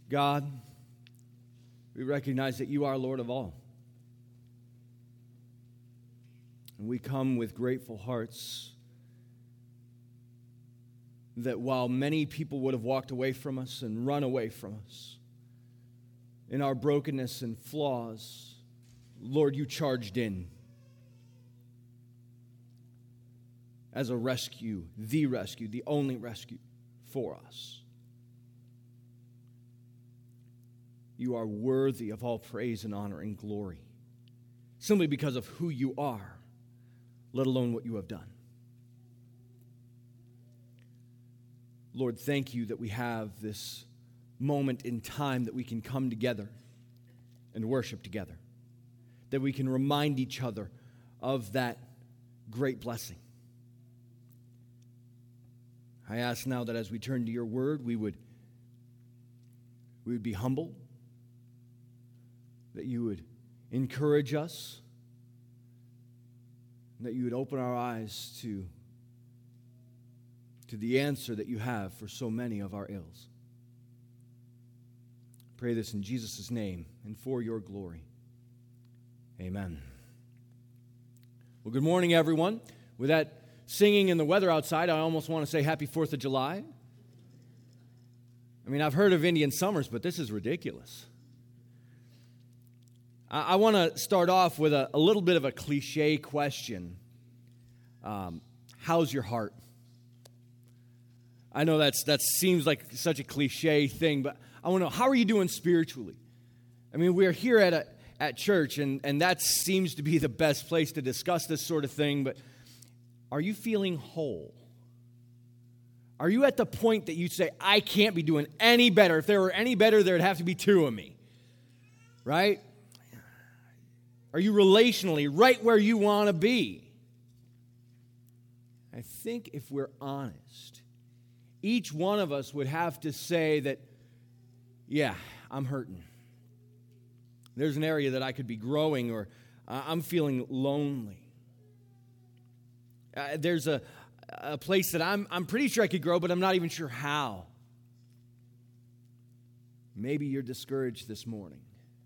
God, we recognize that you are Lord of all. And we come with grateful hearts that while many people would have walked away from us and run away from us, in our brokenness and flaws, Lord, you charged in as a rescue, the only rescue for us. You are worthy of all praise and honor and glory, simply because of who you are, let alone what you have done. Lord, thank you that we have this moment in time that we can come together and worship together, that we can remind each other of that great blessing. I ask now that as we turn to your word, we would be humble, that you would encourage us, that you would open our eyes to the answer that you have for so many of our ills. Pray this in Jesus' name and for your glory. Amen. Well, good morning, everyone. With that singing and the weather outside, I almost want to say Happy 4th of July. I mean, I've heard of Indian summers, but this is ridiculous. I want to start off with a little bit of a cliche question. How's your heart? I know that seems like such a cliche thing, but I want to know, how are you doing spiritually? I mean, we're here at church, and that seems to be the best place to discuss this sort of thing, but are you feeling whole? Are you at the point that you say, I can't be doing any better? If there were any better, there would have to be two of me, right? Are you relationally right where you want to be? I think if we're honest, each one of us would have to say that, yeah, I'm hurting. There's an area that I could be growing, or I'm feeling lonely. There's a place that I'm pretty sure I could grow, but I'm not even sure how. Maybe you're discouraged this morning.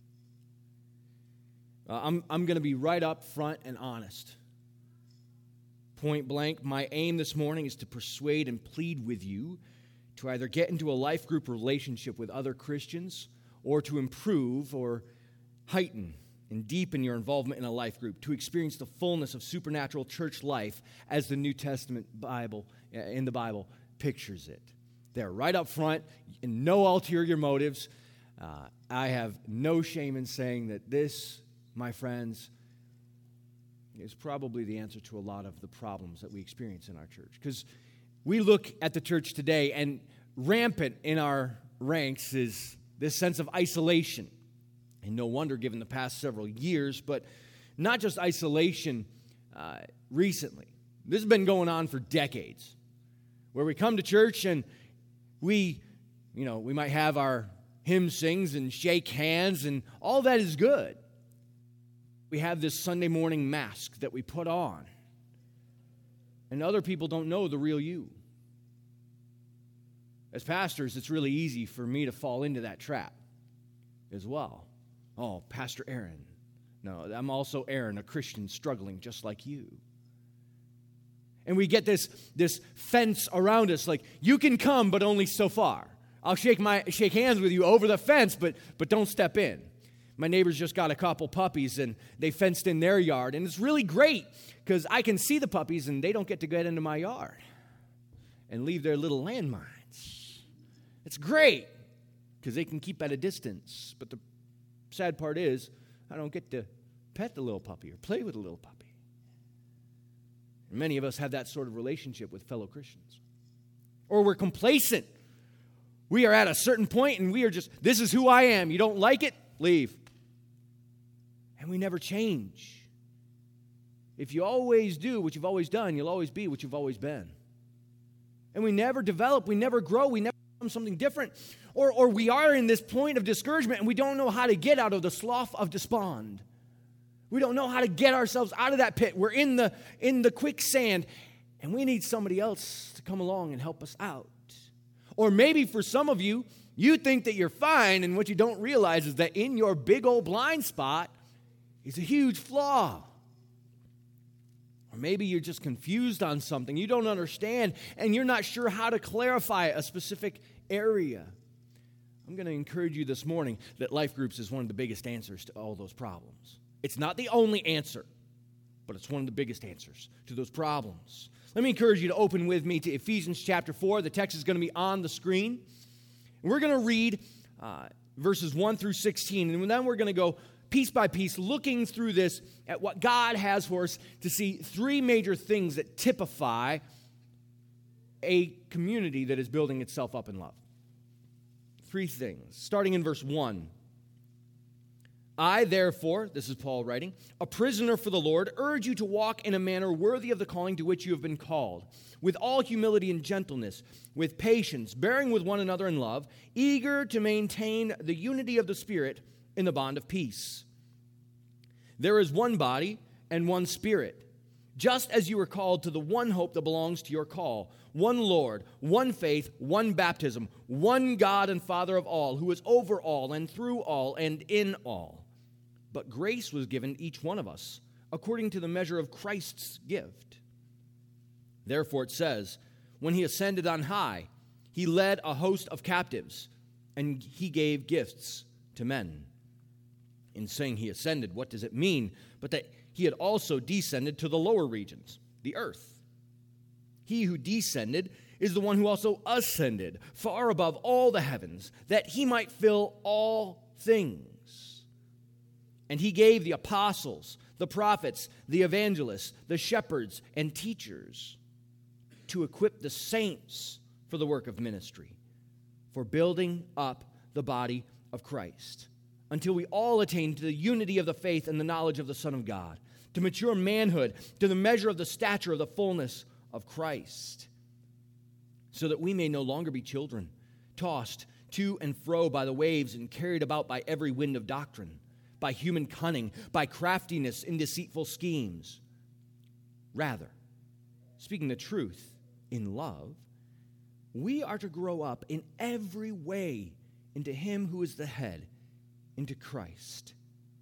I'm going to be right up front and honest. Point blank, my aim this morning is to persuade and plead with you to either get into a life group relationship with other Christians or to improve or heighten and deepen your involvement in a life group, to experience the fullness of supernatural church life as the New Testament Bible, in the Bible, pictures it. They're right up front, and no ulterior motives. I have no shame in saying that this, my friends, is probably the answer to a lot of the problems that we experience in our church. Because we look at the church today, and rampant in our ranks is this sense of isolation. And no wonder given the past several years, but not just isolation recently. This has been going on for decades, where we come to church and we might have our hymn sings and shake hands, and all that is good. We have this Sunday morning mask that we put on, and other people don't know the real you. As pastors, it's really easy for me to fall into that trap as well. Oh, Pastor Aaron. No, I'm also Aaron, a Christian struggling just like you. And we get this fence around us, like, you can come, but only so far. I'll shake hands with you over the fence, but don't step in. My neighbors just got a couple puppies, and they fenced in their yard. And it's really great, because I can see the puppies, and they don't get to get into my yard and leave their little landmines. It's great, because they can keep at a distance. But the sad part is, I don't get to pet the little puppy or play with the little puppy. And many of us have that sort of relationship with fellow Christians. Or we're complacent. We are at a certain point, and we are just, this is who I am. You don't like it? Leave. And we never change. If you always do what you've always done, you'll always be what you've always been. And we never develop, we never grow, we never become something different. Or we are in this point of discouragement, and we don't know how to get out of the slough of despond. We don't know how to get ourselves out of that pit. We're in the quicksand, and we need somebody else to come along and help us out. Or maybe for some of you, You think that you're fine, and what you don't realize is that in your big old blind spot is a huge flaw. Or maybe you're just confused on something. You don't understand, and you're not sure how to clarify a specific area. I'm going to encourage you this morning that life groups is one of the biggest answers to all those problems. It's not the only answer, but it's one of the biggest answers to those problems. Let me encourage you to open with me to Ephesians chapter 4. The text is going to be on the screen. We're going to read verses 1 through 16, and then we're going to go piece by piece, looking through this at what God has for us to see three major things that typify a community that is building itself up in love. Three things, starting in verse 1. I, therefore, this is Paul writing, a prisoner for the Lord, urge you to walk in a manner worthy of the calling to which you have been called, with all humility and gentleness, with patience, bearing with one another in love, eager to maintain the unity of the Spirit in the bond of peace. There is one body and one Spirit, just as you were called to the one hope that belongs to your call, one Lord, one faith, one baptism, one God and Father of all, who is over all and through all and in all. But grace was given each one of us according to the measure of Christ's gift. Therefore it says, when he ascended on high, he led a host of captives, and he gave gifts to men. In saying he ascended, what does it mean? But that he had also descended to the lower regions, the earth. He who descended is the one who also ascended far above all the heavens, that he might fill all things. And he gave the apostles, the prophets, the evangelists, the shepherds, and teachers to equip the saints for the work of ministry, for building up the body of Christ, until we all attain to the unity of the faith and the knowledge of the Son of God, to mature manhood, to the measure of the stature of the fullness of Christ, so that we may no longer be children, tossed to and fro by the waves and carried about by every wind of doctrine, by human cunning, by craftiness in deceitful schemes. Rather, speaking the truth in love, we are to grow up in every way into him who is the head, into Christ,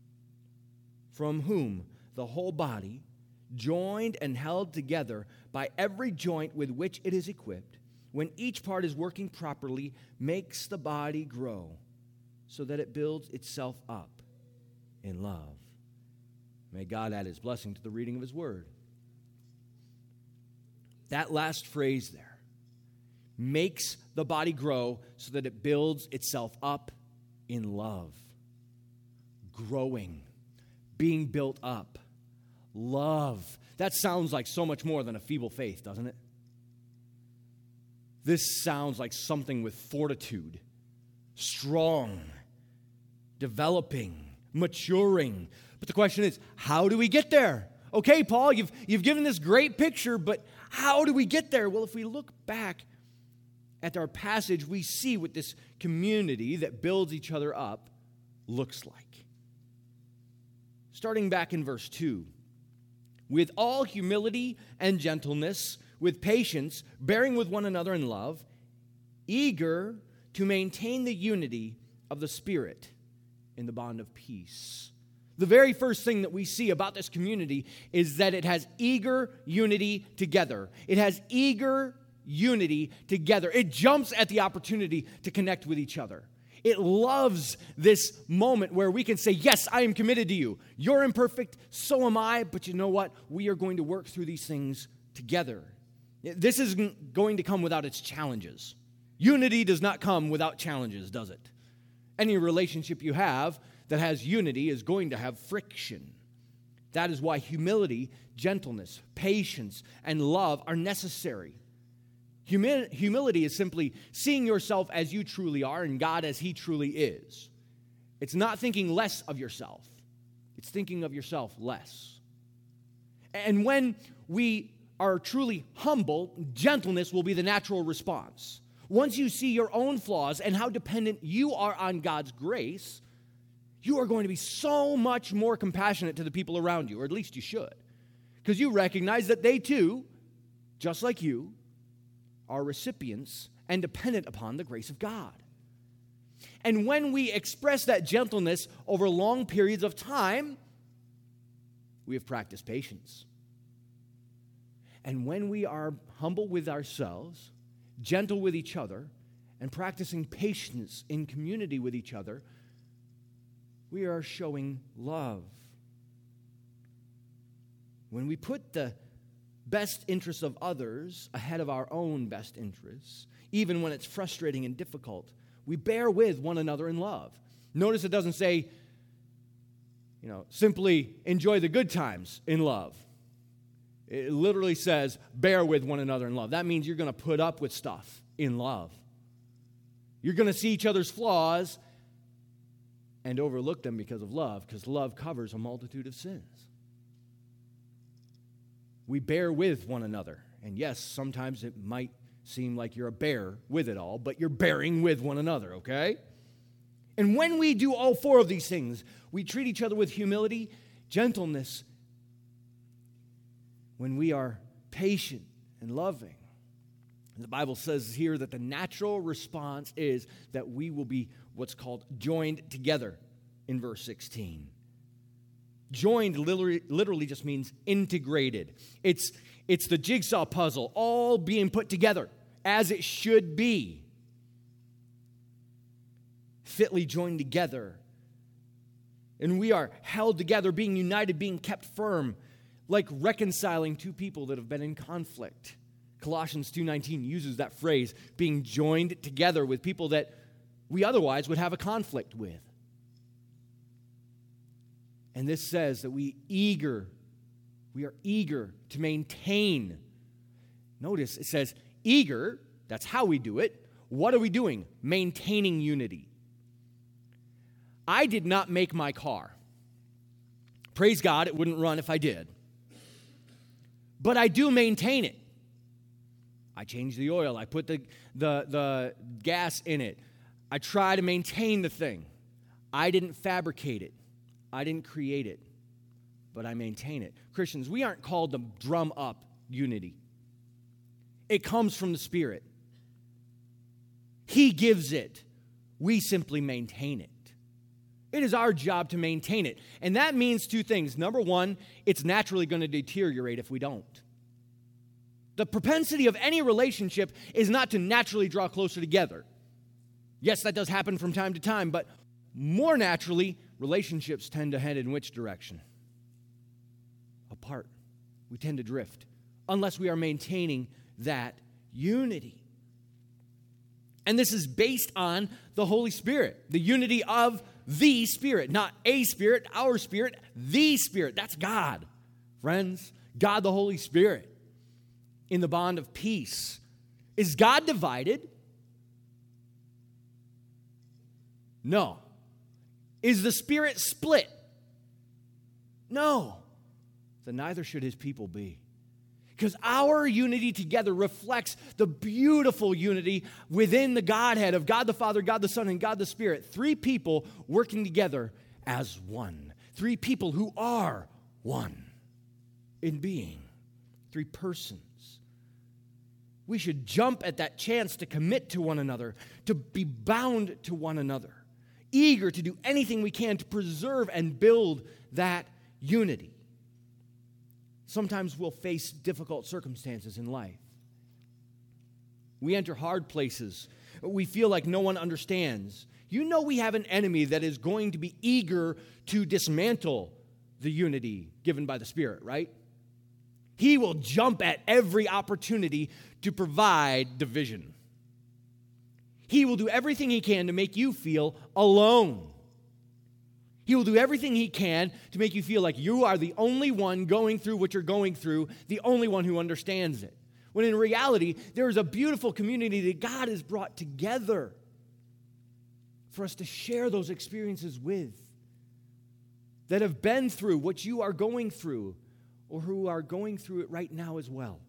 from whom the whole body, joined and held together by every joint with which it is equipped, when each part is working properly, makes the body grow so that it builds itself up in love. May God add his blessing to the reading of his word. That last phrase there, makes the body grow so that it builds itself up in love. Growing, being built up, love. That sounds like so much more than a feeble faith, doesn't it? This sounds like something with fortitude, strong, developing, maturing. But the question is, how do we get there? Okay, Paul, you've given this great picture, but how do we get there? Well, if we look back at our passage, we see what this community that builds each other up looks like. Starting back in verse 2, with all humility and gentleness, with patience, bearing with one another in love, eager to maintain the unity of the Spirit in the bond of peace. The very first thing that we see about this community is that it has eager unity together. It has eager unity together. It jumps at the opportunity to connect with each other. It loves this moment where we can say, yes, I am committed to you. You're imperfect, so am I, but you know what? We are going to work through these things together. This isn't going to come without its challenges. Unity does not come without challenges, does it? Any relationship you have that has unity is going to have friction. That is why humility, gentleness, patience, and love are necessary. Humility is simply seeing yourself as you truly are and God as he truly is. It's not thinking less of yourself. It's thinking of yourself less. And when we are truly humble, gentleness will be the natural response. Once you see your own flaws and how dependent you are on God's grace, you are going to be so much more compassionate to the people around you, or at least you should. Because you recognize that they too, just like you, are recipients and dependent upon the grace of God. And when we express that gentleness over long periods of time, we have practiced patience. And when we are humble with ourselves, gentle with each other, and practicing patience in community with each other, we are showing love. When we put the best interests of others ahead of our own best interests, even when it's frustrating and difficult, we bear with one another in love. Notice it doesn't say, simply enjoy the good times in love. It literally says, bear with one another in love. That means you're going to put up with stuff in love. You're going to see each other's flaws and overlook them because of love, because love covers a multitude of sins. We bear with one another. And yes, sometimes it might seem like you're a bear with it all, but you're bearing with one another, okay? And when we do all four of these things, we treat each other with humility, gentleness, when we are patient and loving. And the Bible says here that the natural response is that we will be what's called joined together in verse 16. Joined literally just means integrated. It's the jigsaw puzzle all being put together as it should be. Fitly joined together. And we are held together, being united, being kept firm, like reconciling two people that have been in conflict. Colossians 2:19 uses that phrase, being joined together with people that we otherwise would have a conflict with. And this says that we are eager to maintain. Notice it says eager, that's how we do it. What are we doing? Maintaining unity. I did not make my car. Praise God, it wouldn't run if I did. But I do maintain it. I change the oil. I put the gas in it. I try to maintain the thing. I didn't fabricate it. I didn't create it. But I maintain it. Christians, we aren't called to drum up unity. It comes from the Spirit. He gives it. We simply maintain it. It is our job to maintain it. And that means two things. Number one, it's naturally going to deteriorate if we don't. The propensity of any relationship is not to naturally draw closer together. Yes, that does happen from time to time, but more naturally, relationships tend to head in which direction? Apart. We tend to drift unless we are maintaining that unity. And this is based on the Holy Spirit, the unity of the Spirit, not a spirit, our spirit, the Spirit. That's God, friends. God the Holy Spirit in the bond of peace. Is God divided? No. Is the Spirit split? No. Then neither should His people be. Because our unity together reflects the beautiful unity within the Godhead of God the Father, God the Son, and God the Spirit. Three people working together as one. Three people who are one in being. Three persons. We should jump at that chance to commit to one another, to be bound to one another, eager to do anything we can to preserve and build that unity. Sometimes we'll face difficult circumstances in life. We enter hard places. We feel like no one understands. You know we have an enemy that is going to be eager to dismantle the unity given by the Spirit, right? He will jump at every opportunity to provide division. He will do everything he can to make you feel alone. He will do everything he can to make you feel like you are the only one going through what you're going through, the only one who understands it. When in reality, there is a beautiful community that God has brought together for us to share those experiences with, that have been through what you are going through, or who are going through it right now as well.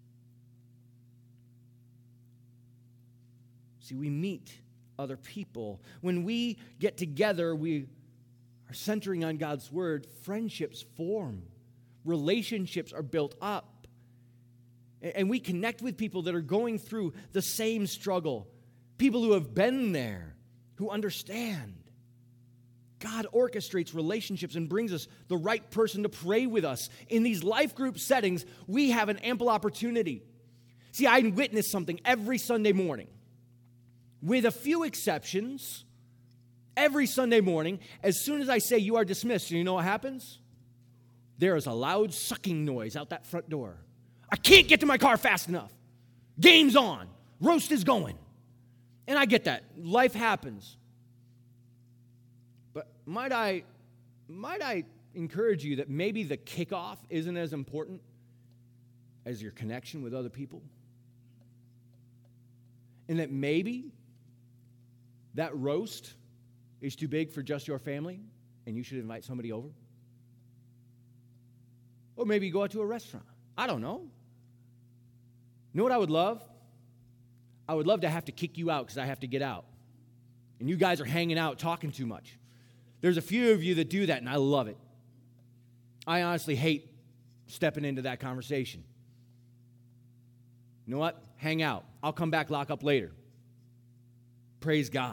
See, we meet other people. When we get together, we are centering on God's word. Friendships form. Relationships are built up. And we connect with people that are going through the same struggle. People who have been there, who understand. God orchestrates relationships and brings us the right person to pray with us. In these life group settings, we have an ample opportunity. See, I witness something every Sunday morning. With a few exceptions, every Sunday morning, as soon as I say you are dismissed, you know what happens? There is a loud sucking noise out that front door. I can't get to my car fast enough. Game's on. Roast is going. And I get that. Life happens. But might I encourage you that maybe the kickoff isn't as important as your connection with other people? And that maybe that roast is too big for just your family and you should invite somebody over? Or maybe go out to a restaurant. I don't know. You know what I would love? I would love to have to kick you out because I have to get out. And you guys are hanging out talking too much. There's a few of you that do that, and I love it. I honestly hate stepping into that conversation. You know what? Hang out. I'll come back, lock up later. Praise God.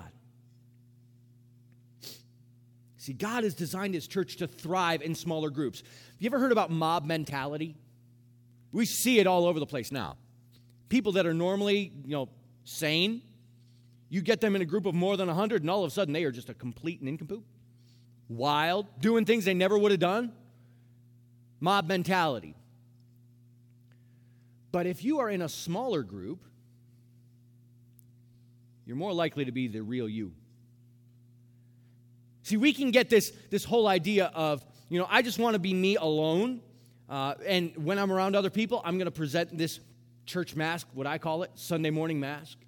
See, God has designed His church to thrive in smaller groups. Have you ever heard about mob mentality? We see it all over the place now. People that are normally, sane, you get them in a group of more than 100, and all of a sudden they are just a complete nincompoop. Wild, doing things they never would have done. Mob mentality. But if you are in a smaller group, you're more likely to be the real you. See, we can get this whole idea of, I just want to be me alone. And when I'm around other people, I'm going to present this church mask, what I call it, Sunday morning mask.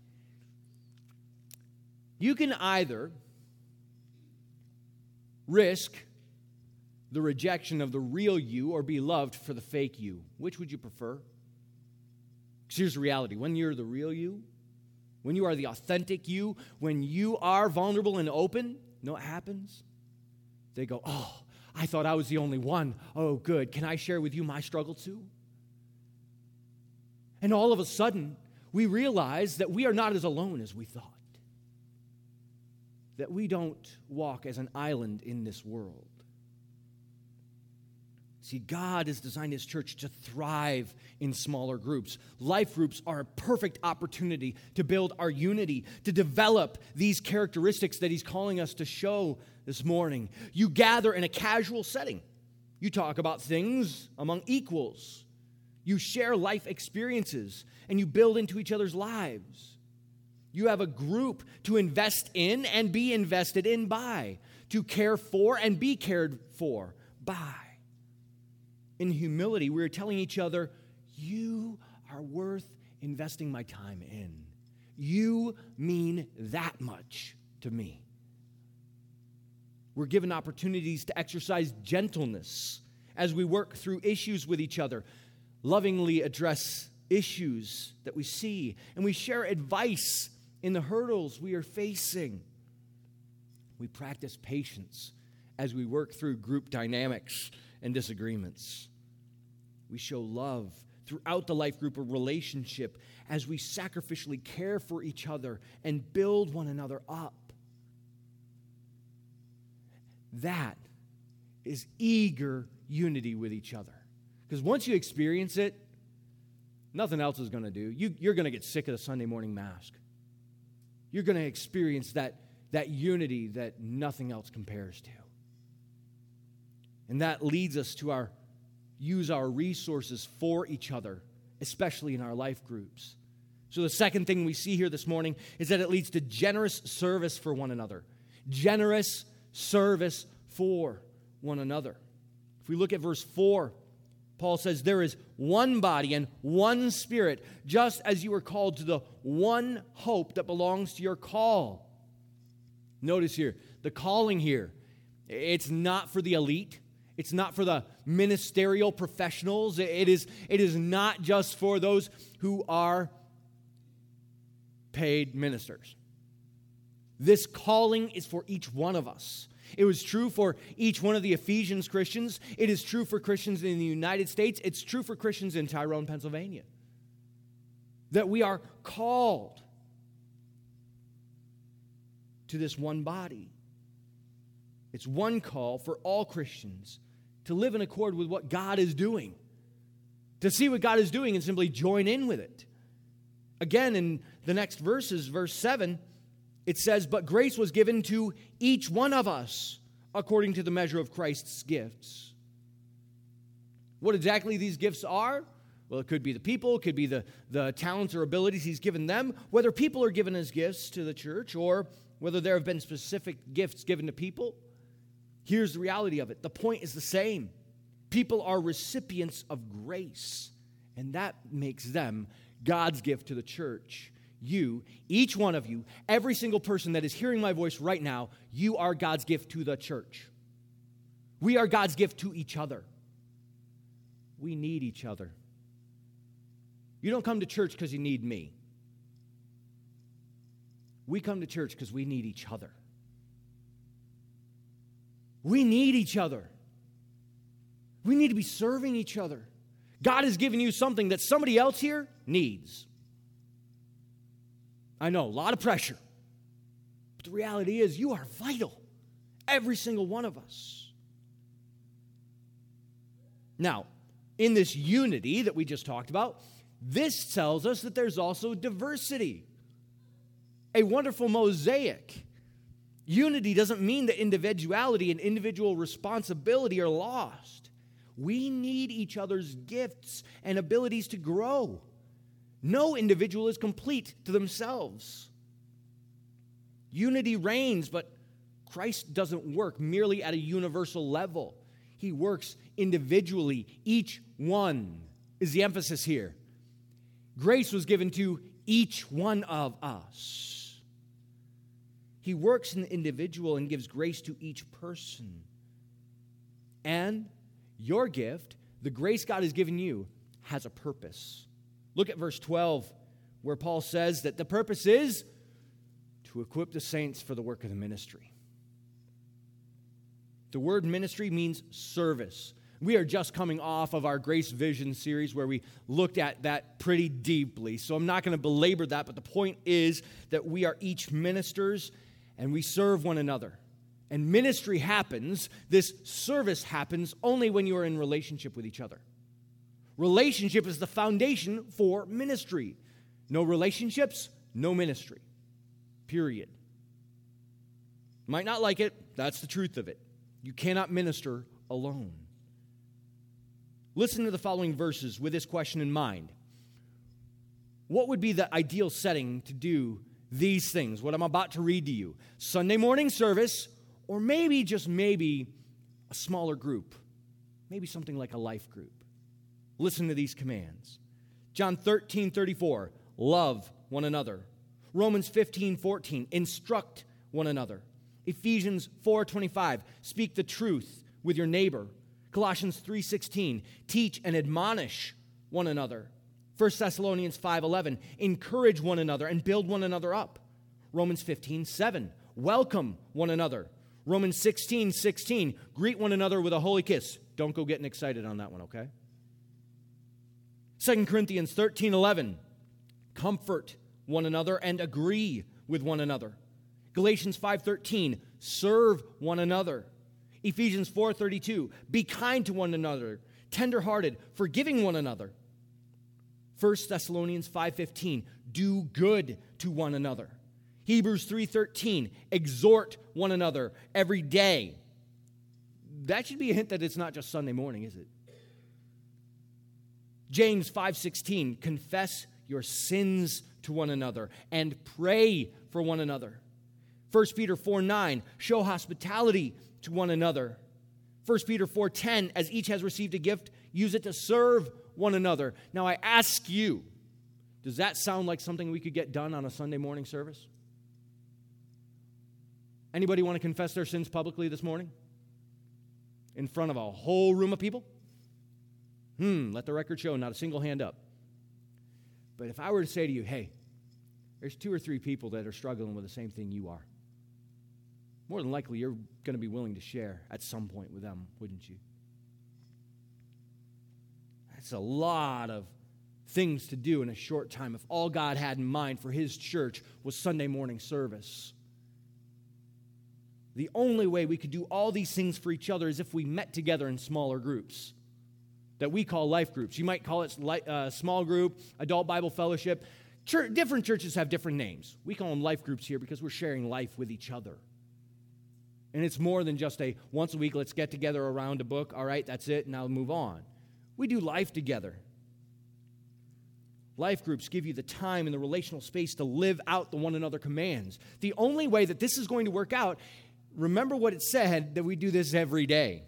You can either risk the rejection of the real you or be loved for the fake you. Which would you prefer? Because here's the reality. When you're the real you, when you are the authentic you, when you are vulnerable and open, you know what happens? They go, oh, I thought I was the only one. Oh, good. Can I share with you my struggle too? And all of a sudden, we realize that we are not as alone as we thought. That we don't walk as an island in this world. See, God has designed His church to thrive in smaller groups. Life groups are a perfect opportunity to build our unity, to develop these characteristics that He's calling us to show this morning. You gather in a casual setting. You talk about things among equals. You share life experiences, and you build into each other's lives. You have a group to invest in and be invested in by, to care for and be cared for by. In humility, we're telling each other, you are worth investing my time in. You mean that much to me. We're given opportunities to exercise gentleness as we work through issues with each other, lovingly address issues that we see, and we share advice in the hurdles we are facing. We practice patience as we work through group dynamics and disagreements. We show love throughout the life group of relationship as we sacrificially care for each other and build one another up. That is eager unity with each other. Because once you experience it, nothing else is going to do. You're going to get sick of the Sunday morning mask. You're going to experience that unity that nothing else compares to. And that leads us to use our resources for each other, especially in our life groups. So the second thing we see here this morning is that it leads to generous service for one another. Generous service for one another. If we look at verse 4, Paul says, there is one body and one Spirit, just as you were called to the one hope that belongs to your call. Notice here, the calling here, it's not for the elite. It's not for the ministerial professionals. It is not just for those who are paid ministers. This calling is for each one of us. It was true for each one of the Ephesians Christians. It is true for Christians in the United States. It's true for Christians in Tyrone, Pennsylvania. That we are called. to this one body. It's one call for all Christians to live in accord with what God is doing, to see what God is doing and simply join in with it. Again, in the next verses, verse 7, it says, "But grace was given to each one of us according to the measure of Christ's gifts." What exactly these gifts are? Well, it could be the people, it could be the talents or abilities he's given them. Whether people are given as gifts to the church or whether there have been specific gifts given to people, here's the reality of it. The point is the same. People are recipients of grace, and that makes them God's gift to the church. You, each one of you, every single person that is hearing my voice right now, you are God's gift to the church. We are God's gift to each other. We need each other. You don't come to church because you need me. We come to church because we need each other. We need each other. We need to be serving each other. God has given you something that somebody else here needs. I know, a lot of pressure. But the reality is, you are vital. Every single one of us. Now, in this unity that we just talked about, this tells us that there's also diversity. A wonderful mosaic. Unity doesn't mean that individuality and individual responsibility are lost. We need each other's gifts and abilities to grow. No individual is complete to themselves. Unity reigns, but Christ doesn't work merely at a universal level. He works individually. Each one is the emphasis here. Grace was given to each one of us. He works in the individual and gives grace to each person. And your gift, the grace God has given you, has a purpose. Look at verse 12, where Paul says that the purpose is to equip the saints for the work of the ministry. The word ministry means service. We are just coming off of our Grace Vision series where we looked at that pretty deeply. So I'm not going to belabor that, but the point is that we are each ministers and we serve one another. And ministry happens, this service happens only when you are in relationship with each other. Relationship is the foundation for ministry. No relationships, no ministry. Period. Might not like it, that's the truth of it. You cannot minister alone. Listen to the following verses with this question in mind. What would be the ideal setting to do these things, what I'm about to read to you? Sunday morning service, or maybe, just maybe, a smaller group. Maybe something like a life group. Listen to these commands. John 13:34, love one another. Romans 15:14, instruct one another. Ephesians 4:25, speak the truth with your neighbor. Colossians 3:16, teach and admonish one another. 1 Thessalonians 5:11, encourage one another and build one another up. Romans 15:7, welcome one another. Romans 16:16, greet one another with a holy kiss. Don't go getting excited on that one, okay? 2 Corinthians 13:11, comfort one another and agree with one another. Galatians 5:13, serve one another. Ephesians 4:32, be kind to one another, tenderhearted, forgiving one another. 1 Thessalonians 5:15, do good to one another. Hebrews 3:13, exhort one another every day. That should be a hint that it's not just Sunday morning, is it? James 5:16, confess your sins to one another and pray for one another. 1 Peter 4:9, show hospitality to one another. 1 Peter 4:10, as each has received a gift, use it to serve one another. Now I ask you, does that sound like something we could get done on a Sunday morning service? Anybody want to confess their sins publicly this morning? In front of a whole room of people? Let the record show, not a single hand up. But if I were to say to you, hey, there's 2 or 3 people that are struggling with the same thing you are, more than likely you're going to be willing to share at some point with them, wouldn't you? That's a lot of things to do in a short time if all God had in mind for his church was Sunday morning service. The only way we could do all these things for each other is if we met together in smaller groups that we call life groups. You might call it small group, adult Bible fellowship. Different churches have different names. We call them life groups here because we're sharing life with each other. And it's more than just a once a week, let's get together around a book. All right, that's it, now move on. We do life together. Life groups give you the time and the relational space to live out the one another commands. The only way that this is going to work out, remember what it said, that we do this every day.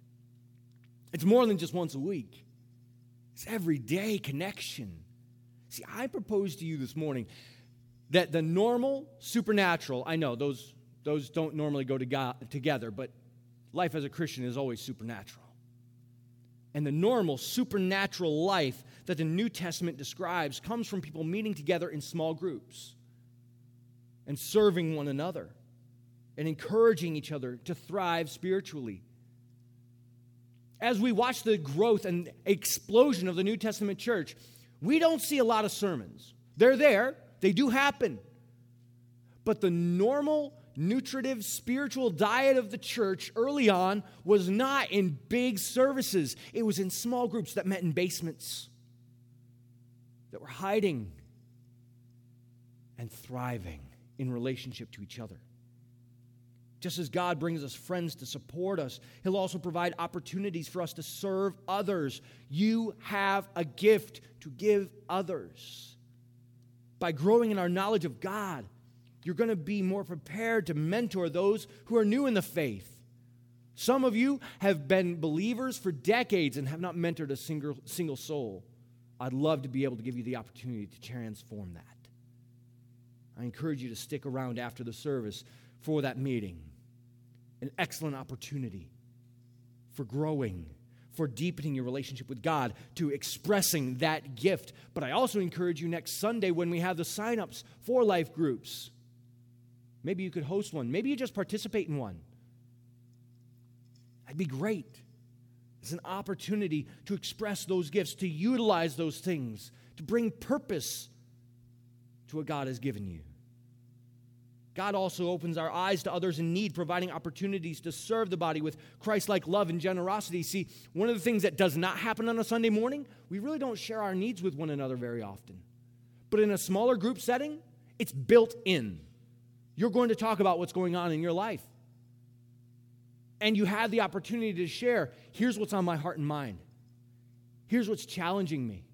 It's more than just once a week. It's everyday connection. See, I propose to you this morning that the normal, supernatural, I know those don't normally go together, but life as a Christian is always supernatural. And the normal, supernatural life that the New Testament describes comes from people meeting together in small groups and serving one another and encouraging each other to thrive spiritually. As we watch the growth and explosion of the New Testament church, we don't see a lot of sermons. They're there. They do happen. But the normal, nutritive, spiritual diet of the church early on was not in big services. It was in small groups that met in basements, that were hiding and thriving in relationship to each other. Just as God brings us friends to support us, He'll also provide opportunities for us to serve others. You have a gift to give others. By growing in our knowledge of God, you're going to be more prepared to mentor those who are new in the faith. Some of you have been believers for decades and have not mentored a single soul. I'd love to be able to give you the opportunity to transform that. I encourage you to stick around after the service for that meeting. An excellent opportunity for growing, for deepening your relationship with God, to expressing that gift. But I also encourage you next Sunday when we have the sign-ups for life groups. Maybe you could host one. Maybe you just participate in one. That'd be great. It's an opportunity to express those gifts, to utilize those things, to bring purpose to what God has given you. God also opens our eyes to others in need, providing opportunities to serve the body with Christ-like love and generosity. See, one of the things that does not happen on a Sunday morning, we really don't share our needs with one another very often. But in a smaller group setting, it's built in. You're going to talk about what's going on in your life. And you have the opportunity to share, here's what's on my heart and mind. Here's what's challenging me.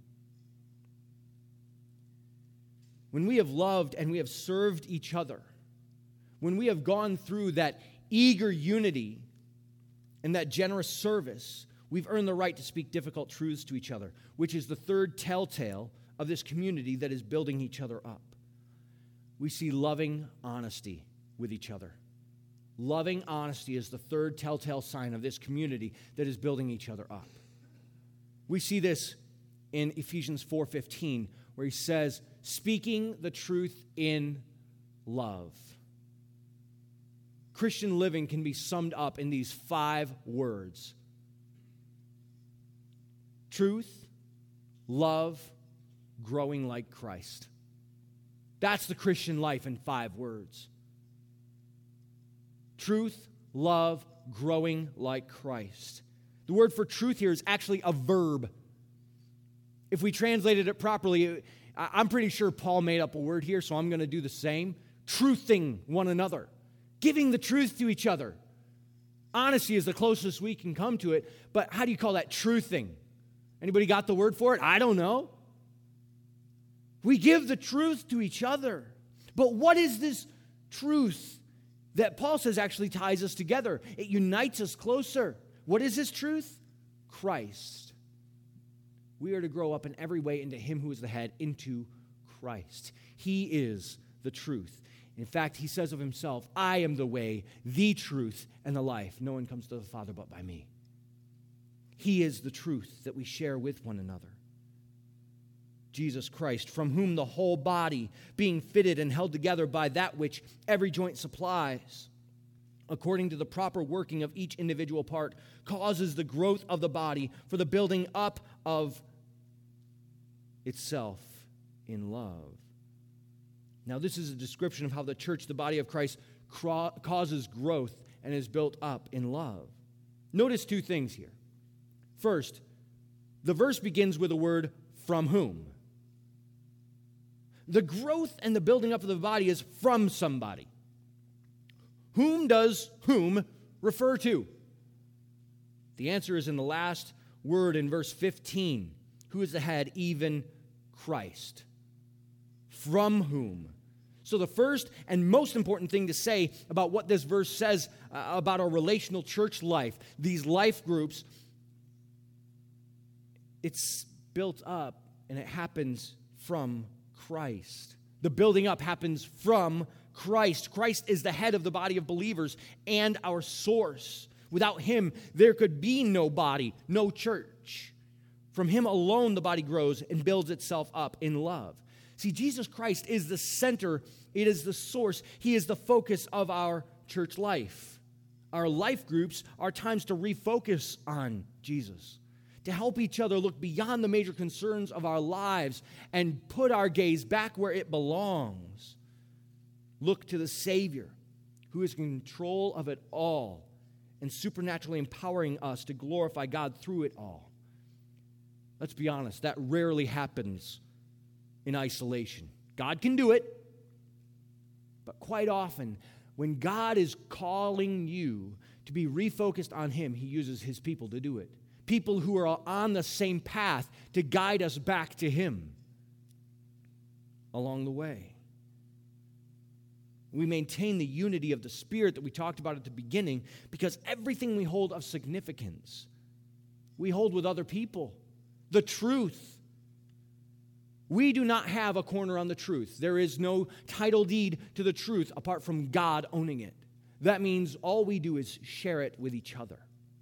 When we have loved and we have served each other, when we have gone through that eager unity and that generous service, we've earned the right to speak difficult truths to each other, which is the third telltale of this community that is building each other up. We see loving honesty with each other. Loving honesty is the third telltale sign of this community that is building each other up. We see this in Ephesians 4:15, where he says, speaking the truth in love. Christian living can be summed up in these 5 words: truth, love, growing like Christ. That's the Christian life in 5 words. Truth, love, growing like Christ. The word for truth here is actually a verb. If we translated it properly, I'm pretty sure Paul made up a word here, so I'm going to do the same. Truthing one another. Giving the truth to each other. Honesty is the closest we can come to it, but how do you call that truthing? Anybody got the word for it? I don't know. We give the truth to each other. But what is this truth that Paul says actually ties us together? It unites us closer. What is this truth? Christ. We are to grow up in every way into Him who is the head, into Christ. He is the truth. In fact, He says of Himself, I am the way, the truth, and the life. No one comes to the Father but by me. He is the truth that we share with one another. Jesus Christ, from whom the whole body, being fitted and held together by that which every joint supplies, according to the proper working of each individual part, causes the growth of the body for the building up of itself in love. Now, this is a description of how the church, the body of Christ, causes growth and is built up in love. Notice two things here. First, the verse begins with the word from whom. The growth and the building up of the body is from somebody. Whom does whom refer to? The answer is in the last word in verse 15. Who is the head? Even Christ. From whom? So the first and most important thing to say about what this verse says about our relational church life, these life groups, it's built up and it happens from Christ. The building up happens from Christ. Christ is the head of the body of believers and our source. Without him, there could be no body, no church. From him alone, the body grows and builds itself up in love. See, Jesus Christ is the center. It is the source. He is the focus of our church life. Our life groups are times to refocus on Jesus, to help each other look beyond the major concerns of our lives and put our gaze back where it belongs. Look to the Savior who is in control of it all and supernaturally empowering us to glorify God through it all. Let's be honest, that rarely happens in isolation. God can do it, but quite often, when God is calling you to be refocused on him, he uses his people to do it. People who are on the same path to guide us back to him along the way. We maintain the unity of the Spirit that we talked about at the beginning because everything we hold of significance, we hold with other people. The truth. We do not have a corner on the truth. There is no title deed to the truth apart from God owning it. That means all we do is share it with each other.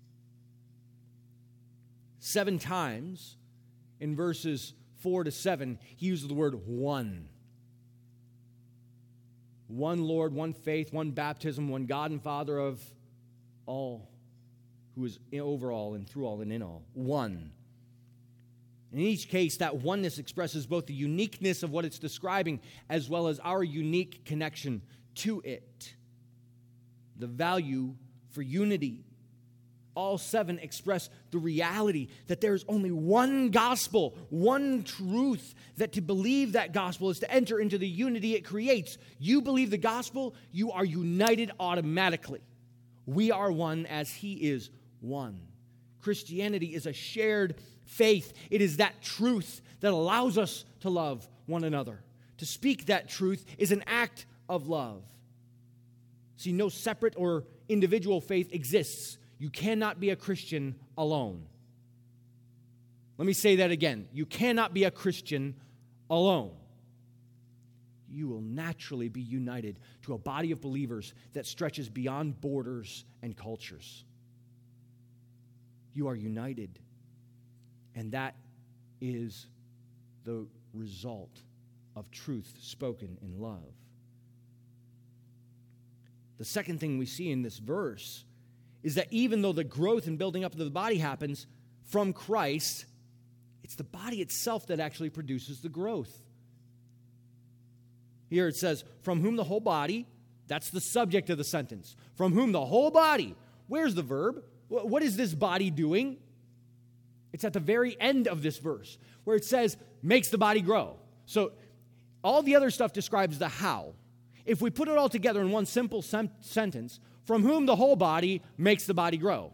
7 times in verses 4 to 7, he uses the word one. One Lord, one faith, one baptism, one God and Father of all, who is over all and through all and in all. One. In each case, that oneness expresses both the uniqueness of what it's describing as well as our unique connection to it. The value for unity. All 7 express the reality that there's only one gospel, one truth, that to believe that gospel is to enter into the unity it creates. You believe the gospel, you are united automatically. We are one as he is one. Christianity is a shared faith. It is that truth that allows us to love one another. To speak that truth is an act of love. See, no separate or individual faith exists. You cannot be a Christian alone. Let me say that again. You cannot be a Christian alone. You will naturally be united to a body of believers that stretches beyond borders and cultures. You are united. And that is the result of truth spoken in love. The second thing we see in this verse is that even though the growth and building up of the body happens from Christ, it's the body itself that actually produces the growth. Here it says, from whom the whole body, that's the subject of the sentence. From whom the whole body. Where's the verb? What is this body doing? It's at the very end of this verse where it says, makes the body grow. So all the other stuff describes the how. If we put it all together in one simple sentence, from whom the whole body makes the body grow.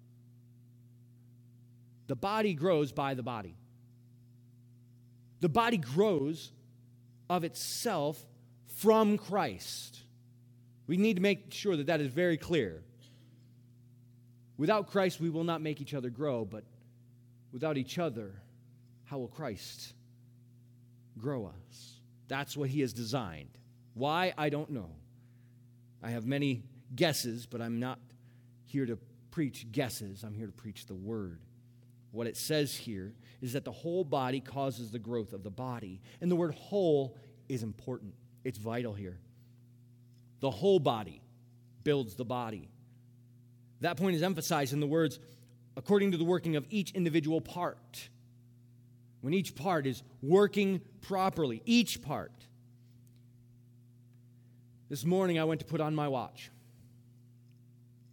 The body grows by the body. The body grows of itself from Christ. We need to make sure that that is very clear. Without Christ, we will not make each other grow, but without each other, how will Christ grow us? That's what he has designed. Why? I don't know. I have many guesses, but I'm not here to preach guesses. I'm here to preach the word. What it says here is that the whole body causes the growth of the body. And the word whole is important. It's vital here. The whole body builds the body. That point is emphasized in the words, according to the working of each individual part. When each part is working properly, each part. This morning I went to put on my watch.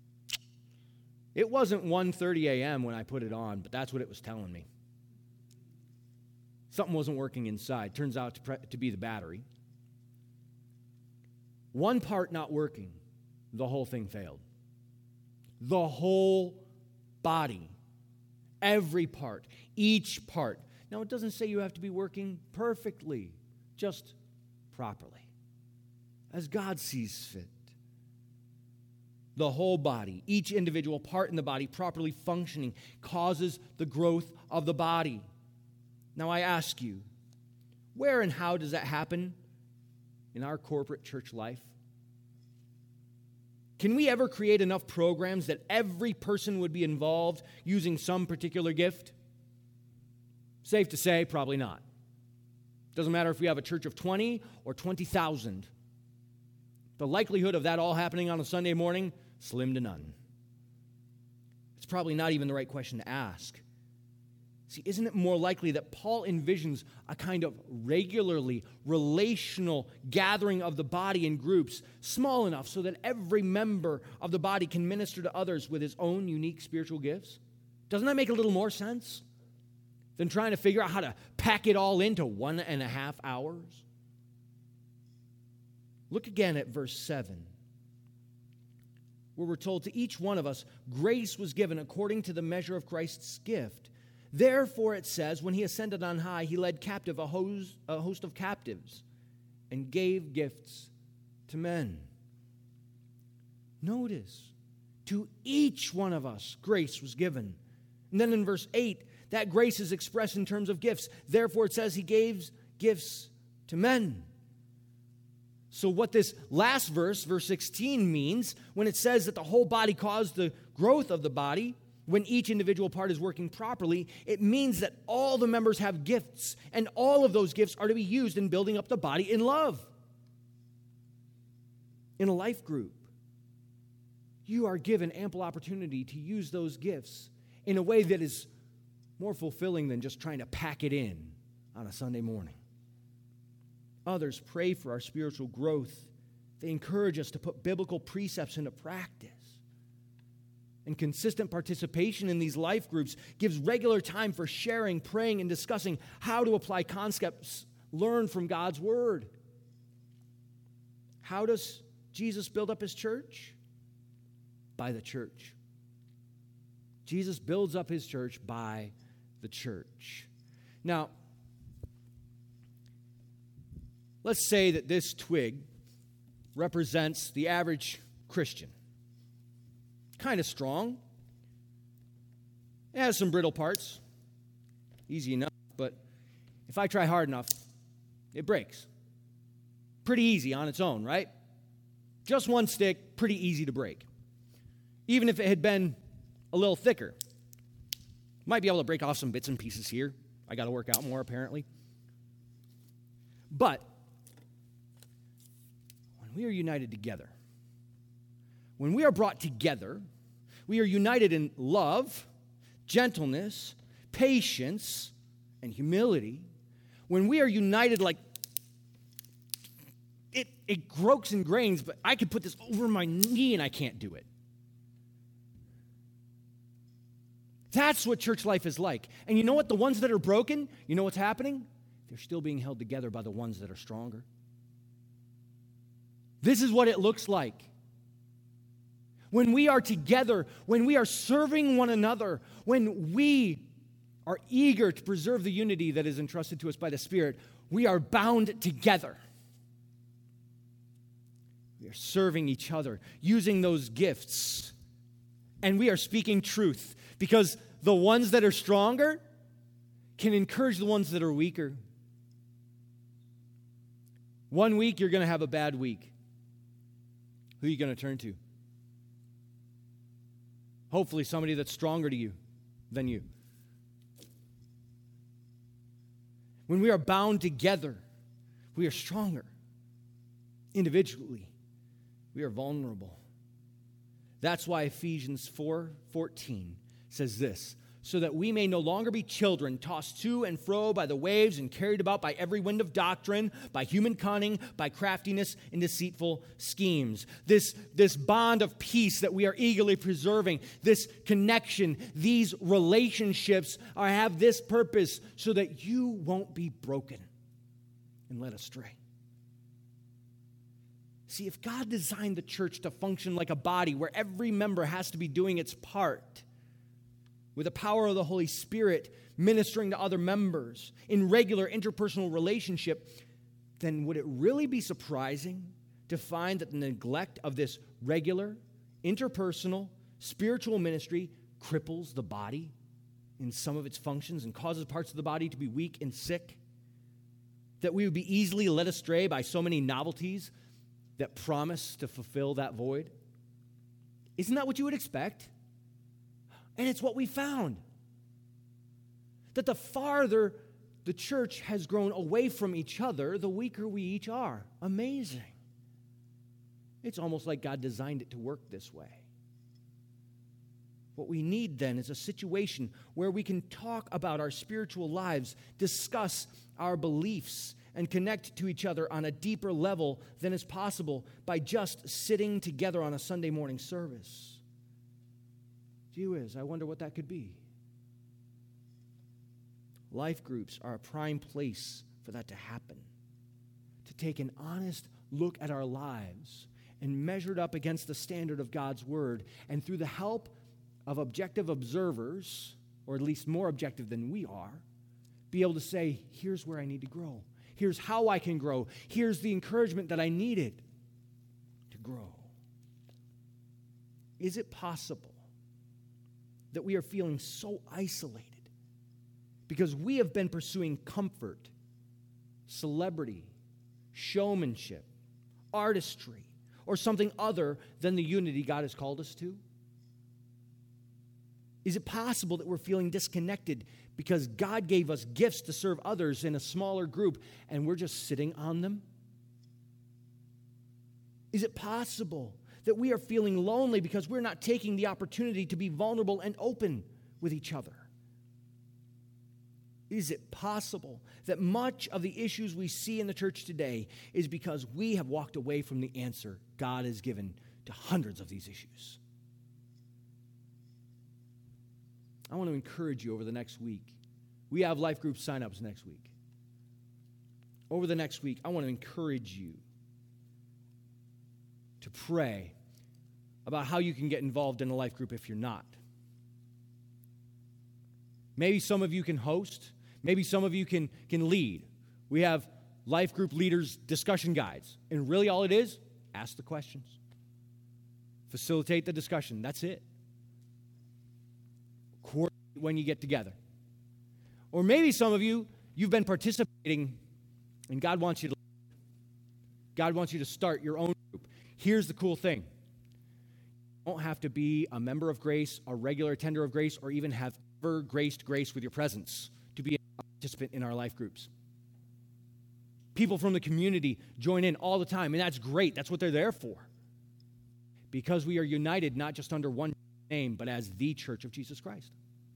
It wasn't 1:30 a.m. when I put it on, but that's what it was telling me. Something wasn't working inside. Turns out to be the battery. One part not working, the whole thing failed. The whole body, every part, each part. Now, it doesn't say you have to be working perfectly, just properly, as God sees fit. The whole body, each individual part in the body properly functioning causes the growth of the body. Now, I ask you, where and how does that happen in our corporate church life? Can we ever create enough programs that every person would be involved using some particular gift? Safe to say, probably not. Doesn't matter if we have a church of 20 or 20,000. The likelihood of that all happening on a Sunday morning, slim to none. It's probably not even the right question to ask. See, isn't it more likely that Paul envisions a kind of regularly relational gathering of the body in groups, small enough so that every member of the body can minister to others with his own unique spiritual gifts? Doesn't that make a little more sense than trying to figure out how to pack it all into 1.5 hours? Look again at verse 7, where we're told, to each one of us grace was given according to the measure of Christ's gift. Therefore, it says, when he ascended on high, he led captive a host of captives and gave gifts to men. Notice, to each one of us grace was given. And then in verse 8, that grace is expressed in terms of gifts. Therefore, it says he gave gifts to men. So what this last verse, verse 16, means, when it says that the whole body caused the growth of the body, when each individual part is working properly, it means that all the members have gifts, and all of those gifts are to be used in building up the body in love. In a life group, you are given ample opportunity to use those gifts in a way that is more fulfilling than just trying to pack it in on a Sunday morning. Others pray for our spiritual growth. They encourage us to put biblical precepts into practice. And consistent participation in these life groups gives regular time for sharing, praying, and discussing how to apply concepts learned from God's Word. How does Jesus build up his church? By the church. Jesus builds up his church by the church. Now, let's say that this twig represents the average Christian. Kind of strong. It has some brittle parts. Easy enough, but if I try hard enough, it breaks. Pretty easy on its own, right? Just one stick, pretty easy to break. Even if it had been a little thicker. Might be able to break off some bits and pieces here. I got to work out more, apparently. But when we are united together, when we are brought together, we are united in love, gentleness, patience, and humility. When we are united like it croaks and grains, but I could put this over my knee and I can't do it. That's what church life is like. And you know what? The ones that are broken, you know what's happening? They're still being held together by the ones that are stronger. This is what it looks like. When we are together, when we are serving one another, when we are eager to preserve the unity that is entrusted to us by the Spirit, we are bound together. We are serving each other, using those gifts, and we are speaking truth, because the ones that are stronger can encourage the ones that are weaker. One week, you're going to have a bad week. Who are you going to turn to? Hopefully somebody that's stronger to you than you. When we are bound together, we are stronger. Individually, we are vulnerable. That's why Ephesians 4:14 says this: so that we may no longer be children, tossed to and fro by the waves and carried about by every wind of doctrine, by human cunning, by craftiness and deceitful schemes. This bond of peace that we are eagerly preserving, this connection, these relationships have this purpose so that you won't be broken and led astray. See, if God designed the church to function like a body where every member has to be doing its part, with the power of the Holy Spirit ministering to other members in regular interpersonal relationship, then would it really be surprising to find that the neglect of this regular, interpersonal, spiritual ministry cripples the body in some of its functions and causes parts of the body to be weak and sick? That we would be easily led astray by so many novelties that promise to fulfill that void? Isn't that what you would expect? And it's what we found. That the farther the church has grown away from each other, the weaker we each are. Amazing. It's almost like God designed it to work this way. What we need then is a situation where we can talk about our spiritual lives, discuss our beliefs, and connect to each other on a deeper level than is possible by just sitting together on a Sunday morning service. Gee whiz, I wonder what that could be. Life groups are a prime place for that to happen. To take an honest look at our lives and measure it up against the standard of God's Word, and through the help of objective observers, or at least more objective than we are, be able to say, here's where I need to grow. Here's how I can grow. Here's the encouragement that I needed to grow. Is it possible that we are feeling so isolated because we have been pursuing comfort, celebrity, showmanship, artistry, or something other than the unity God has called us to? Is it possible that we're feeling disconnected because God gave us gifts to serve others in a smaller group and we're just sitting on them? Is it possible that we are feeling lonely because we're not taking the opportunity to be vulnerable and open with each other? Is it possible that much of the issues we see in the church today is because we have walked away from the answer God has given to hundreds of these issues? I want to encourage you over the next week. We have life group sign-ups next week. Over the next week, I want to encourage you to pray about how you can get involved in a life group if you're not. Maybe some of you can host. Maybe some of you can lead. We have life group leaders discussion guides. And really all it is, ask the questions. Facilitate the discussion. That's it. Coordinate when you get together. Or maybe some of you, you've been participating and God wants you to start your own group. Here's the cool thing. You don't have to be a member of Grace, a regular attender of Grace, or even have ever graced Grace with your presence to be a participant in our life groups. People from the community join in all the time, and that's great. That's what they're there for. Because we are united not just under one name, but as the Church of Jesus Christ.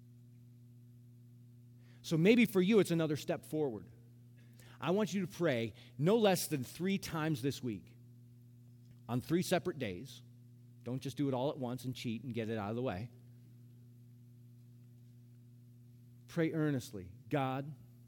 So maybe for you, it's another step forward. I want you to pray no less than 3 times this week on 3 separate days. Don't just do it all at once and cheat and get it out of the way. Pray earnestly, God,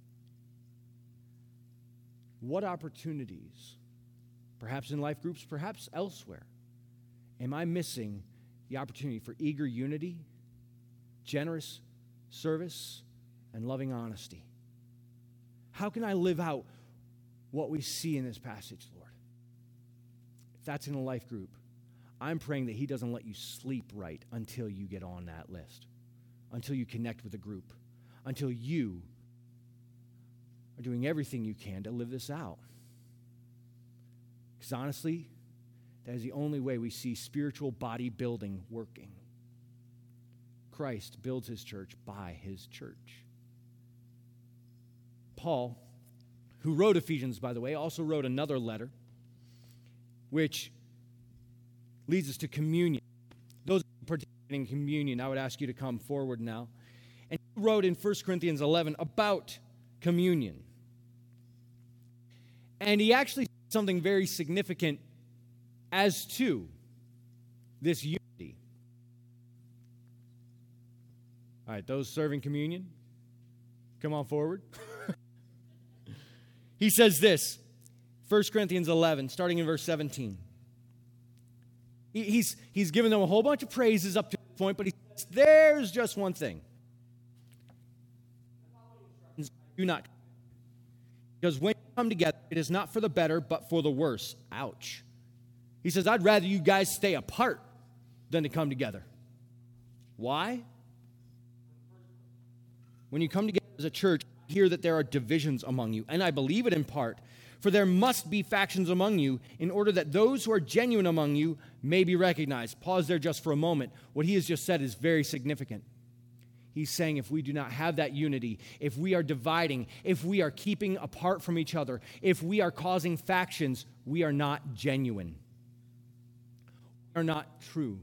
what opportunities, perhaps in life groups, perhaps elsewhere, am I missing the opportunity for eager unity, generous service, and loving honesty? How can I live out what we see in this passage, Lord? If that's in a life group, I'm praying that He doesn't let you sleep right until you get on that list, until you connect with a group, until you are doing everything you can to live this out. Because honestly, that is the only way we see spiritual body building working. Christ builds His church by His church. Paul, who wrote Ephesians, by the way, also wrote another letter, which leads us to communion. Those participating in communion, I would ask you to come forward now. And wrote in 1 Corinthians 11 about communion. And he actually said something very significant as to this unity. All right, those serving communion, come on forward. He says this, 1 Corinthians 11, starting in verse 17. He's given them a whole bunch of praises up to this point, but he says, there's just one thing. Do not. Because when you come together, it is not for the better, but for the worse. Ouch. He says, I'd rather you guys stay apart than to come together. Why? When you come together as a church, I hear that there are divisions among you, and I believe it in part. For there must be factions among you in order that those who are genuine among you may be recognized. Pause there just for a moment. What he has just said is very significant. He's saying if we do not have that unity, if we are dividing, if we are keeping apart from each other, if we are causing factions, we are not genuine. We are not true.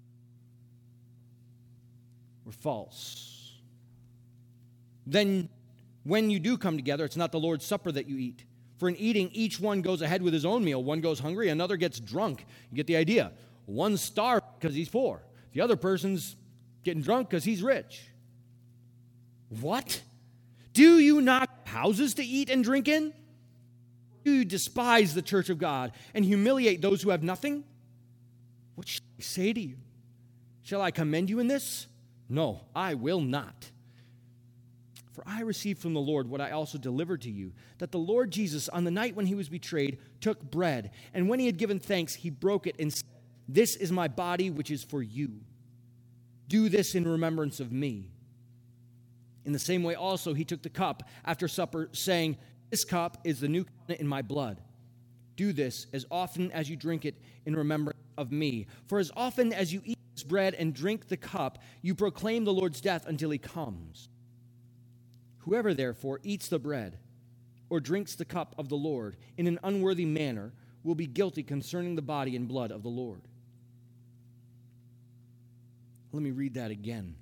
We're false. Then when you do come together, it's not the Lord's Supper that you eat. For in eating, each one goes ahead with his own meal. One goes hungry, another gets drunk. You get the idea. One's starved because he's poor. The other person's getting drunk because he's rich. What? Do you not have houses to eat and drink in? Do you despise the church of God and humiliate those who have nothing? What shall I say to you? Shall I commend you in this? No, I will not. For I received from the Lord what I also delivered to you, that the Lord Jesus, on the night when he was betrayed, took bread, and when he had given thanks, he broke it and said, this is my body, which is for you. Do this in remembrance of me. In the same way also he took the cup after supper, saying, this cup is the new covenant in my blood. Do this as often as you drink it in remembrance of me. For as often as you eat this bread and drink the cup, you proclaim the Lord's death until he comes. Whoever therefore eats the bread or drinks the cup of the Lord in an unworthy manner will be guilty concerning the body and blood of the Lord. Let me read that again.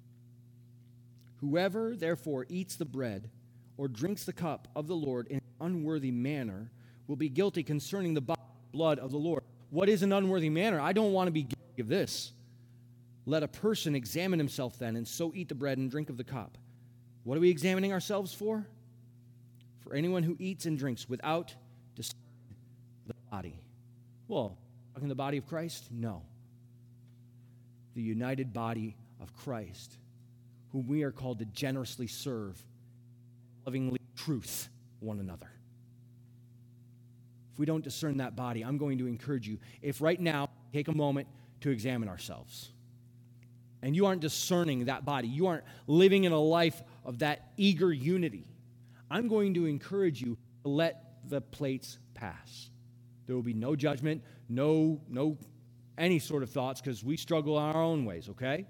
Whoever therefore eats the bread or drinks the cup of the Lord in an unworthy manner will be guilty concerning the body and blood of the Lord. What is an unworthy manner? I don't want to be guilty of this. Let a person examine himself then, and so eat the bread and drink of the cup. What are we examining ourselves for? For anyone who eats and drinks without discerning the body. Well, talking the body of Christ? No. The united body of Christ, whom we are called to generously serve, lovingly truth one another. If we don't discern that body, I'm going to encourage you, if right now, take a moment to examine ourselves. And you aren't discerning that body. You aren't living in a life of that eager unity. I'm going to encourage you to let the plates pass. There will be no judgment, no any sort of thoughts, because we struggle in our own ways, okay?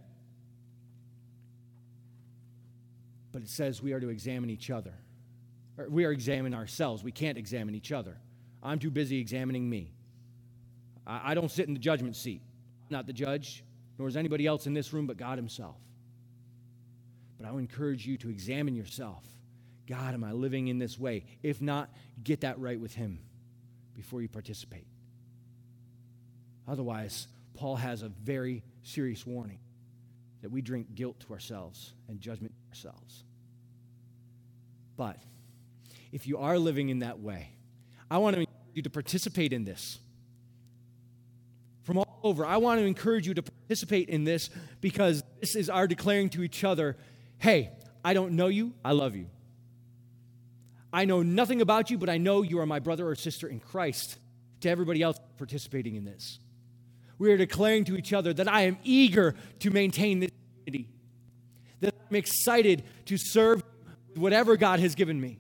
But it says we are to examine each other. Or we are examining ourselves. We can't examine each other. I'm too busy examining me. I don't sit in the judgment seat. I'm not the judge, nor is anybody else in this room but God himself. But I would encourage you to examine yourself. God, am I living in this way? If not, get that right with him before you participate. Otherwise, Paul has a very serious warning that we drink guilt to ourselves and judgment to ourselves. But if you are living in that way, I want to encourage you to participate in this. From all over, I want to encourage you to participate in this because this is our declaring to each other, hey, I don't know you, I love you. I know nothing about you, but I know you are my brother or sister in Christ. To everybody else participating in this, we are declaring to each other that I am eager to maintain this unity, that I'm excited to serve whatever God has given me,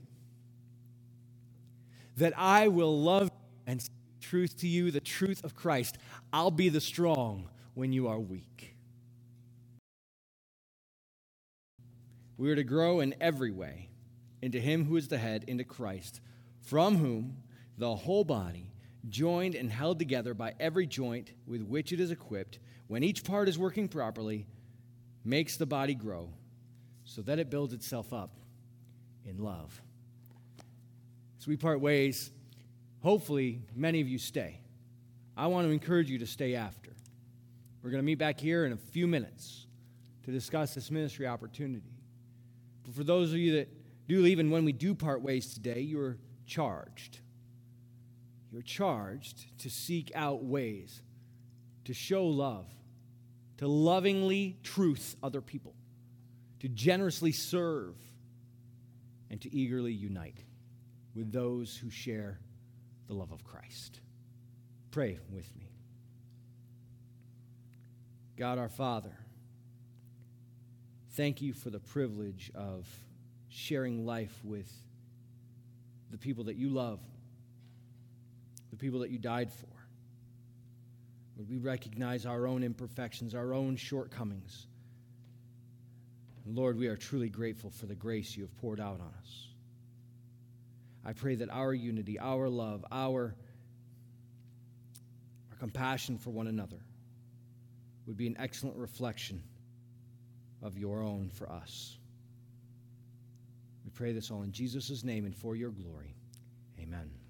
that I will love and speak truth to you, the truth of Christ. I'll be the strong when you are weak. We are to grow in every way into him who is the head, into Christ, from whom the whole body, joined and held together by every joint with which it is equipped, when each part is working properly, makes the body grow so that it builds itself up in love. As we part ways, hopefully many of you stay. I want to encourage you to stay after. We're going to meet back here in a few minutes to discuss this ministry opportunity. But for those of you that do leave, and when we do part ways today, you're charged. You're charged to seek out ways to show love, to lovingly truth other people, to generously serve, and to eagerly unite with those who share the love of Christ. Pray with me. God our Father, thank you for the privilege of sharing life with the people that you love, the people that you died for. Would we recognize our own imperfections, our own shortcomings? And Lord, we are truly grateful for the grace you have poured out on us. I pray that our unity, our love, our compassion for one another would be an excellent reflection of your own for us. We pray this all in Jesus' name and for your glory. Amen.